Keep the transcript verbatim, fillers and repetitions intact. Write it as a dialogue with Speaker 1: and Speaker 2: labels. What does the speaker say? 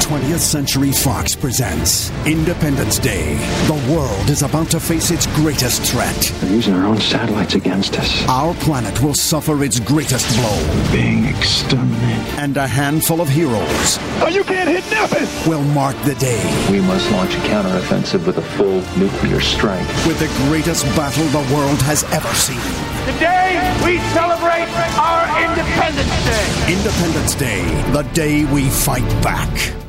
Speaker 1: twentieth Century Fox presents Independence Day. The world is about to face its greatest threat.
Speaker 2: They're using our own satellites against us.
Speaker 1: Our planet will suffer its greatest blow.
Speaker 2: Being exterminated.
Speaker 1: And a handful of heroes
Speaker 3: oh, you can't hit nothing!
Speaker 1: will mark the day.
Speaker 4: We must launch a counteroffensive with a full nuclear strike.
Speaker 1: With the greatest battle the world has ever seen.
Speaker 3: Today, we celebrate our Independence Day.
Speaker 1: Independence Day, the day we fight back.